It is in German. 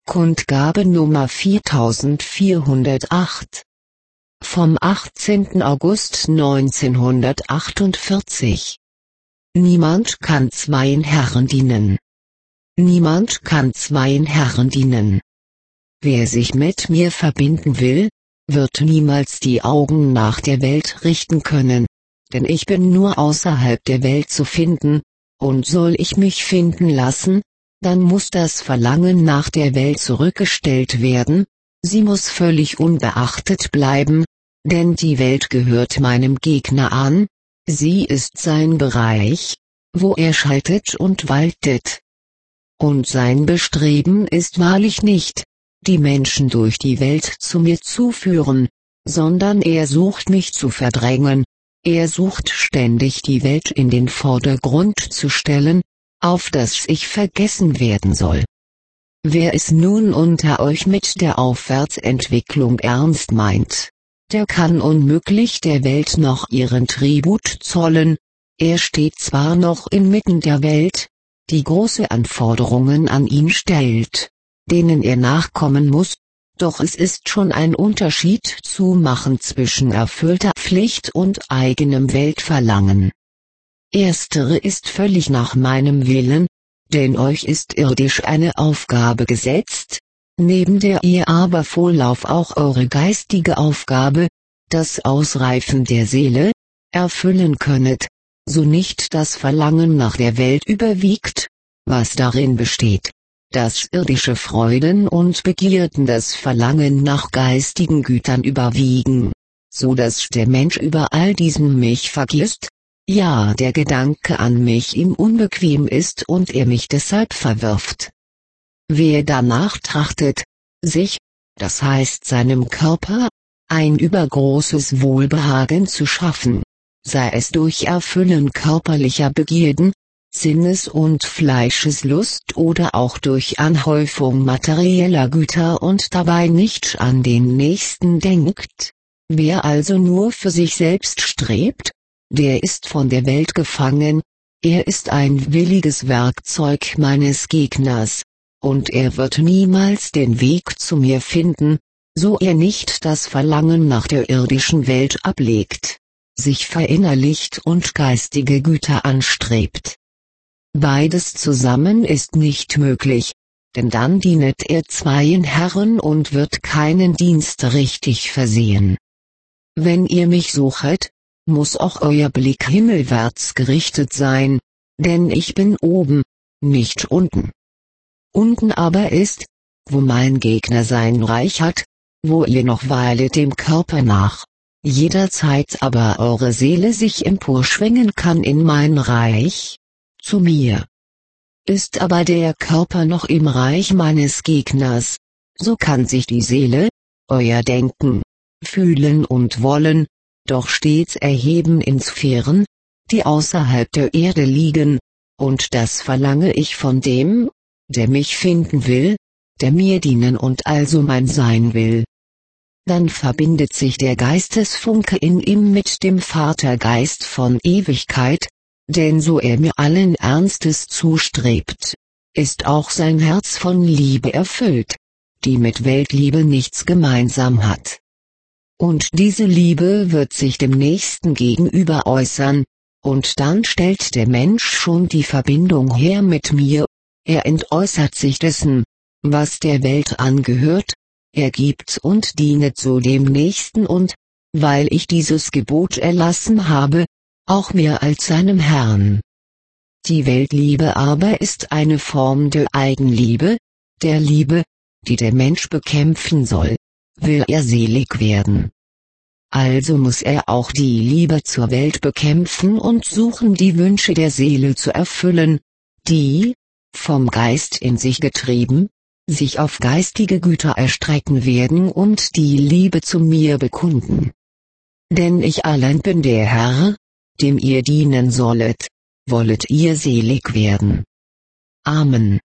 Kundgabe Nummer 4408 vom 18. August 1948. Niemand kann zweien Herren dienen. Niemand kann zweien Herren dienen. Wer sich mit mir verbinden will, wird niemals die Augen nach der Welt richten können, denn ich bin nur außerhalb der Welt zu finden, und soll ich mich finden lassen, dann muss das Verlangen nach der Welt zurückgestellt werden, sie muss völlig unbeachtet bleiben, denn die Welt gehört meinem Gegner an, sie ist sein Bereich, wo er schaltet und waltet. Und sein Bestreben ist wahrlich nicht, die Menschen durch die Welt zu mir zu führen, sondern er sucht mich zu verdrängen, er sucht ständig die Welt in den Vordergrund zu stellen, auf das ich vergessen werden soll. Wer es nun unter euch mit der Aufwärtsentwicklung ernst meint, der kann unmöglich der Welt noch ihren Tribut zollen, er steht zwar noch inmitten der Welt, die große Anforderungen an ihn stellt, denen er nachkommen muss, doch es ist schon ein Unterschied zu machen zwischen erfüllter Pflicht und eigenem Weltverlangen. Erstere ist völlig nach meinem Willen, denn euch ist irdisch eine Aufgabe gesetzt, neben der ihr aber Vorlauf auch eure geistige Aufgabe, das Ausreifen der Seele, erfüllen könnet, so nicht das Verlangen nach der Welt überwiegt, was darin besteht, dass irdische Freuden und Begierden das Verlangen nach geistigen Gütern überwiegen, so dass der Mensch über all diesen mich vergisst, ja der Gedanke an mich ihm unbequem ist und er mich deshalb verwirft. Wer danach trachtet, sich, das heißt seinem Körper, ein übergroßes Wohlbehagen zu schaffen, sei es durch Erfüllen körperlicher Begierden, Sinnes- und Fleischeslust oder auch durch Anhäufung materieller Güter und dabei nicht an den Nächsten denkt, wer also nur für sich selbst strebt, der ist von der Welt gefangen, er ist ein williges Werkzeug meines Gegners, und er wird niemals den Weg zu mir finden, so er nicht das Verlangen nach der irdischen Welt ablegt, sich verinnerlicht und geistige Güter anstrebt. Beides zusammen ist nicht möglich, denn dann dienet er zweien Herren und wird keinen Dienst richtig versehen. Wenn ihr mich suchet, muss auch euer Blick himmelwärts gerichtet sein, denn ich bin oben, nicht unten. Unten aber ist, wo mein Gegner sein Reich hat, wo ihr noch weilet dem Körper nach, jederzeit aber eure Seele sich emporschwingen kann in mein Reich, zu mir. Ist aber der Körper noch im Reich meines Gegners, so kann sich die Seele, euer Denken, Fühlen und Wollen, doch stets erheben in Sphären, die außerhalb der Erde liegen, und das verlange ich von dem, der mich finden will, der mir dienen und also mein Sein will. Dann verbindet sich der Geistesfunke in ihm mit dem Vatergeist von Ewigkeit, denn so er mir allen Ernstes zustrebt, ist auch sein Herz von Liebe erfüllt, die mit Weltliebe nichts gemeinsam hat. Und diese Liebe wird sich dem Nächsten gegenüber äußern, und dann stellt der Mensch schon die Verbindung her mit mir, er entäußert sich dessen, was der Welt angehört, er gibt und dienet so dem Nächsten und, weil ich dieses Gebot erlassen habe, auch mehr als seinem Herrn. Die Weltliebe aber ist eine Form der Eigenliebe, der Liebe, die der Mensch bekämpfen soll, will er selig werden. Also muss er auch die Liebe zur Welt bekämpfen und suchen die Wünsche der Seele zu erfüllen, die, vom Geist in sich getrieben, sich auf geistige Güter erstrecken werden und die Liebe zu mir bekunden. Denn ich allein bin der Herr, dem ihr dienen sollet, wollet ihr selig werden. Amen.